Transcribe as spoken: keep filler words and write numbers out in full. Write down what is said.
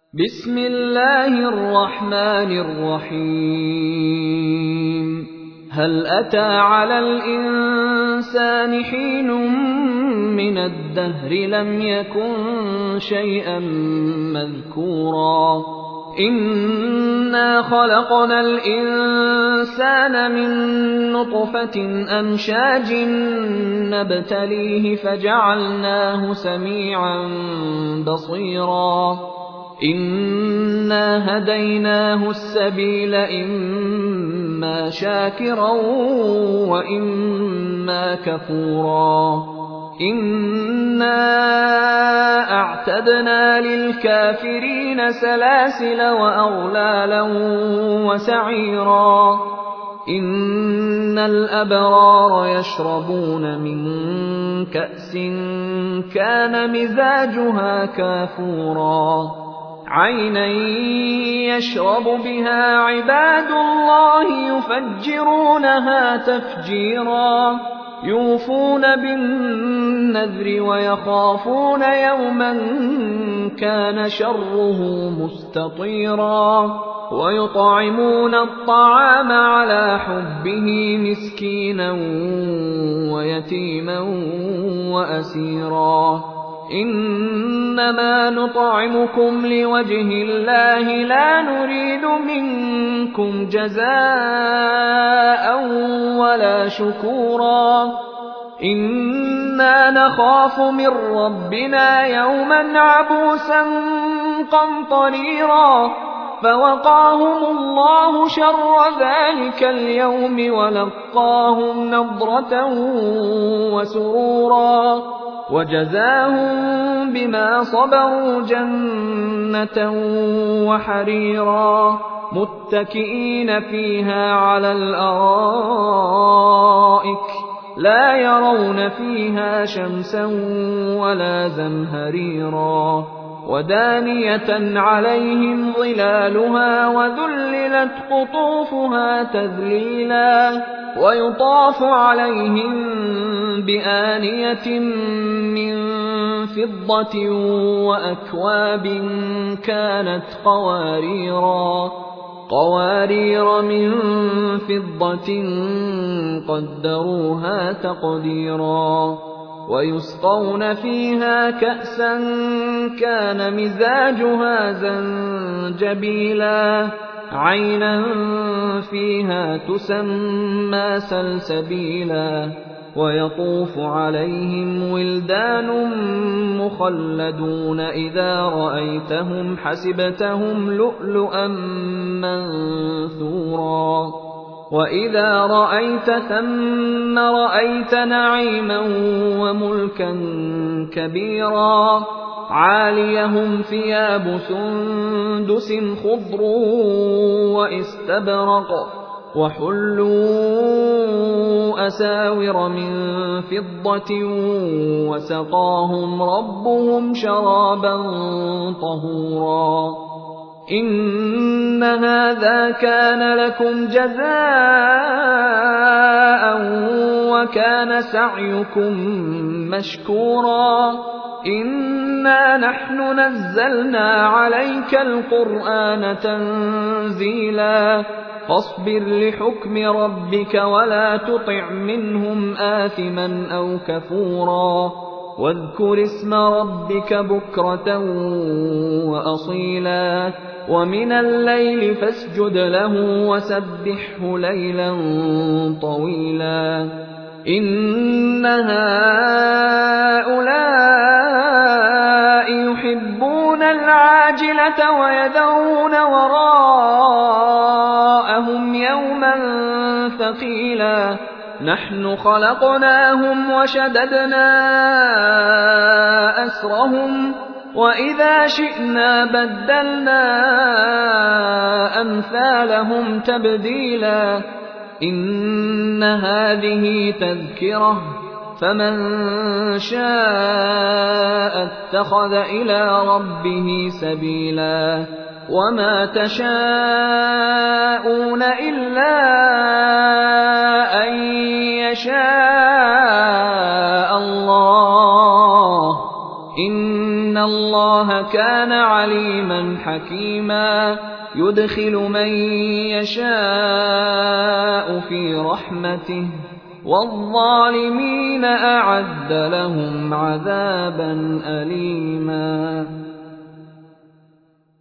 بسم الله الرحمن الرحيم هل أتى على الإنسان حين من الدهر لم يكن شيئا مذكورا إنا خلقنا الإنسان من نطفة أمشاج نبتليه فجعلناه سميعا بصيرا إنا هديناه السبيل إما شاكرا وإما كفورا إنا أعتدنا للكافرين سلاسل وأغلالا وسعيرا إن الأبرار يشربون من كأس كان مزاجها كافورا عينا يشرب بها عباد الله يفجرونها تفجيرا يوفون بالنذر ويخافون يوما كان شره مستطيرا ويطعمون الطعام على حبه مسكينا ويتيما وأسيرا إنما نطعمكم لوجه الله لا نريد منكم جزاء ولا شكورا إنا نخاف من ربنا يوما عبوسا قمطريرا فوقاهم الله شر ذلك اليوم ولقاهم نضرة وسرورا وجزاهم بما صبروا جنة وحريرا متكئين فيها على الأرائك لا يرون فيها شمسا ولا زمهريرا ودانية عليهم ظلالها وذللت قطوفها تذليلا ويطاف عليهم بآنية من فضة وأكواب كانت قواريرا قوارير من فضة قدروها تقديرا ويسقون فيها كأسا كان مزاجها زنجبيلا عينا فيها تسمى سلسبيلا ويطوف عليهم ولدان مخلدون إذا رأيتهم حسبتهم لؤلؤا منثورا وإذا رأيت ثم رأيت نعيما وملكا كبيرا عاليهم ثياب سندس خضر واستبرق وحلوا أساور من فضة وسقاهم ربهم شرابا طهورا إن هذا كان لكم جزاء وكان سعيكم مشكورا إنا نحن نزلنا عليك القرآن تنزيلا فاصبر لحكم ربك ولا تطع منهم آثما أو كفورا واذكر اسم ربك بكرة وأصيلا ومن الليل فاسجد له وسبحه ليلا طويلا إن هؤلاء يحبون العاجلة ويذرون وراءهم يوما ثقيلا نحن خلقناهم وشددنا أسرهم وإذا شئنا بدلنا أمثالهم تبديلا إن هذه تذكرة فمن شاء اتخذ إلى ربه سبيلا وما تشاءون إلا أن يشاء الله إن إِنَّ اللَّهَ كَانَ عَلِيمًا حَكِيمًا يُدْخِلُ مَن يَشَاءُ فِي رَحْمَتِهِ وَالظَّالِمِينَ أَعَدَّ لَهُمْ عَذَابًا أَلِيمًا